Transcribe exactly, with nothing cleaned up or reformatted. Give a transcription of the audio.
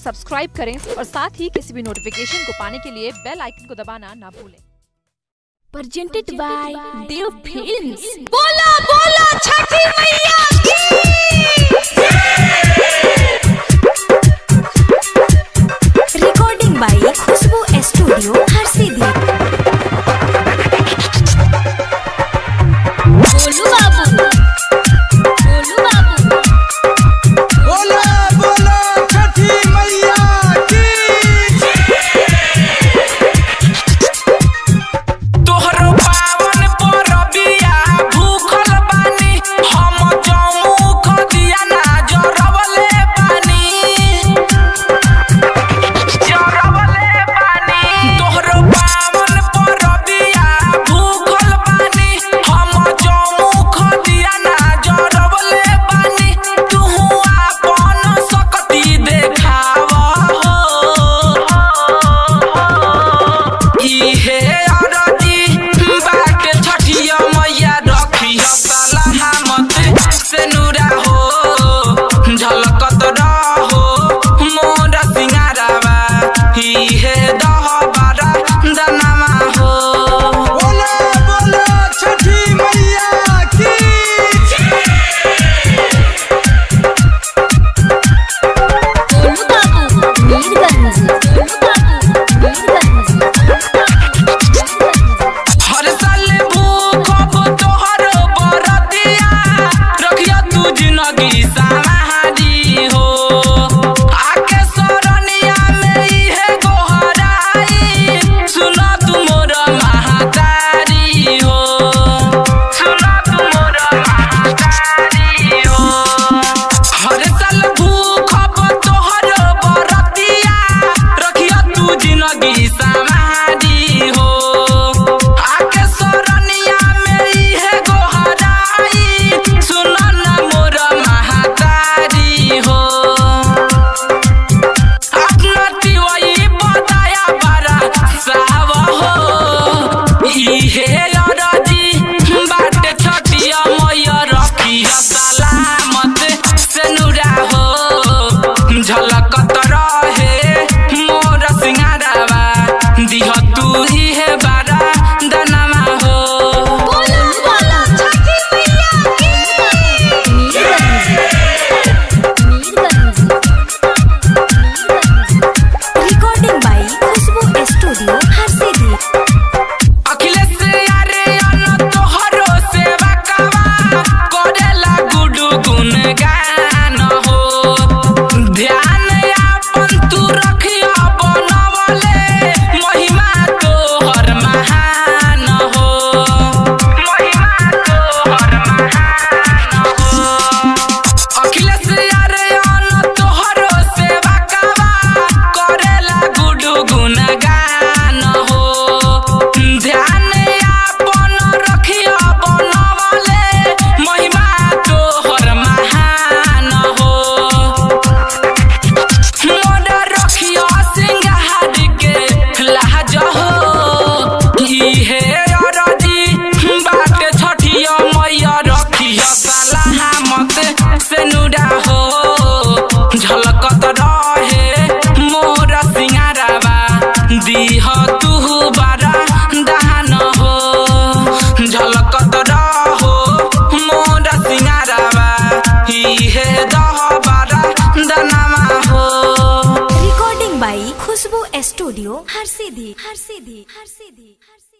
Subscribe करें और साथ ही किसी भी नोटिफिकेशन को पाने के लिए बेल आइकन को दबाना ना भूलें। Presented by Dev Films। बोला बोला छठी मैया की। Recording by Khushboo studio Harsiddhi. बोलू बाबू, बोलू बाबू। बोला बोला छठी मैया की। तोहरो पावन परबिया भूखल बानी, हम चौमुख दिया ना जरवले बानी, जरवले बानी। तोहरो पावन परबिया भूखल बानी, हम चौमुख दिया ना जरवले बानी। तुहु आपन शक्ति देखाव हो, इहे अरजी बाटे छठिया मैया रखिया सलामत से नूरा हो, झलकत रहो मोर सिंगारवा, इहे दहबारा दनमा हो। बोला बोला छठी मैया की। बोलू बाबू, मीरगंज। बोलू बाबू, मीरगंज। हर साल भूखब तोहर बरतिया, रखिया तू जिंदगी समारी हो। आके सरनिया में इहे गोहराई, सुन तू मोर महातारी हो, सुन तू मोर महातारी हो। हर साल भूखब तोहर बरतिया, रखिया तू जिंदगी समारी हो। आके सरनिया में इहे गोहराई, सुन ना मोर महातारी हो। अपना तिवई बताया बड़ा साव हो, इहे अरजी बाटे छठिया मैया रखिया सलामत से नूरा हो, झलकत रहे मोर सिंगारवा, दिह तू इहे बारा दनमा हो। बोला बोला छठी मैया की। Mirganj. Mirganj. Recording by Khushboo studio Harsiddhi. Akhilesh यारे अन तोहरो सेवा कवा, करेला गुडु गुणगान हो। ध्यान आपन तू रखिया बनवले, महिमा तोहर महान हो, महिमा तोहर महान हो। अखिलेश यारे अन तोहरो सेवा कवा, करेला गुडु गुणगान हो। ध्यान आपन रखिया बनवले, महिमा तोहर महान हो। मोर रखिया सिंगार के लाज हो, इहे अरजी बाटे छठिया मैया रखिया सलामत से नूरा हो, झलकत रहे मोर सिंगारवा, दिह तू बारा दहन हो, झलकत रहो मोर सिंगारवा, इहे दहबारा दनमा हो। Recording by Khushboo studio Harsiddhi. Harsiddhi. Harsiddhi. Harsiddhi.